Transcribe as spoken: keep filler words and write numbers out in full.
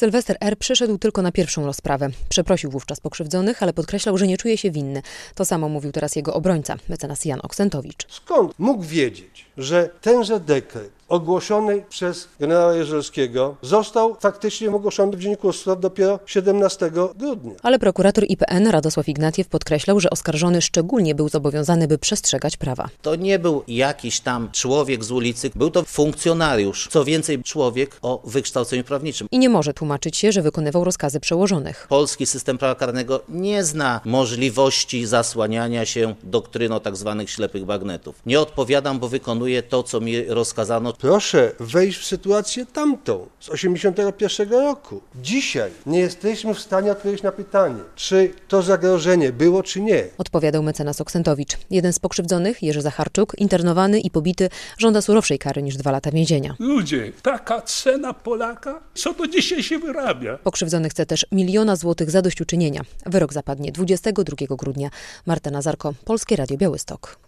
Sylwester R. przyszedł tylko na pierwszą rozprawę. Przeprosił wówczas pokrzywdzonych, ale podkreślał, że nie czuje się winny. To samo mówił teraz jego obrońca, mecenas Jan Oksentowicz. Skąd mógł wiedzieć, że tenże dekret ogłoszony przez generała Jeżelskiego został faktycznie ogłoszony w Dzienniku Ustaw dopiero siedemnastego grudnia. Ale prokurator I P N Radosław Ignatiew podkreślał, że oskarżony szczególnie był zobowiązany, by przestrzegać prawa. To nie był jakiś tam człowiek z ulicy, był to funkcjonariusz, co więcej człowiek o wykształceniu prawniczym. I nie może tłumaczyć się, że wykonywał rozkazy przełożonych. Polski system prawa karnego nie zna możliwości zasłaniania się doktryną tak zwanych ślepych bagnetów. Nie odpowiadam, bo wykonuję to, co mi rozkazano. Proszę wejść w sytuację tamtą, z osiemdziesiątego pierwszego roku. Dzisiaj nie jesteśmy w stanie odpowiedzieć na pytanie, czy to zagrożenie było, czy nie. Odpowiadał mecenas Oksentowicz. Jeden z pokrzywdzonych, Jerzy Zacharczuk, internowany i pobity, żąda surowszej kary niż dwa lata więzienia. Ludzie, taka cena Polaka? Co to dzisiaj się wyrabia? Pokrzywdzony chce też miliona złotych zadośćuczynienia. Wyrok zapadnie dwudziestego drugiego grudnia. Marta Nazarko, Polskie Radio Białystok.